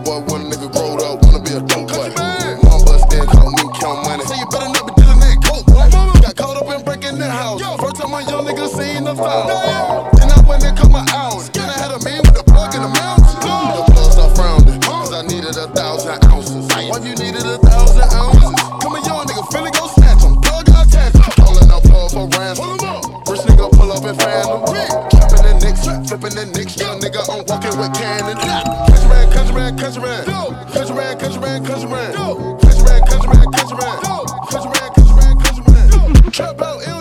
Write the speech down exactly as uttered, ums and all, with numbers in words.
boy when a nigga growed up, wanna be a dope boy. Mom bust in, call me count money. So you better not be dealing that coke, boy. Got caught up in breaking that house. First time my young nigga seen the foul. Then I went and cut my hours. Then I had a man with a plug in the mountains. The plug stopped frowning, cause I needed a thousand ounces. Why you needed a thousand ounces? Come a young nigga, finna go snatch him. Plug got attached. Calling out plug for ransom. Rich nigga pull up and phantom. Trapping the Knicks, flipping the Knicks. Young nigga, I'm walking with cannon. Country man, country man, country man. Country man, country man, country man. Country man, country man, country man. Country man, country man, country man. Trap out,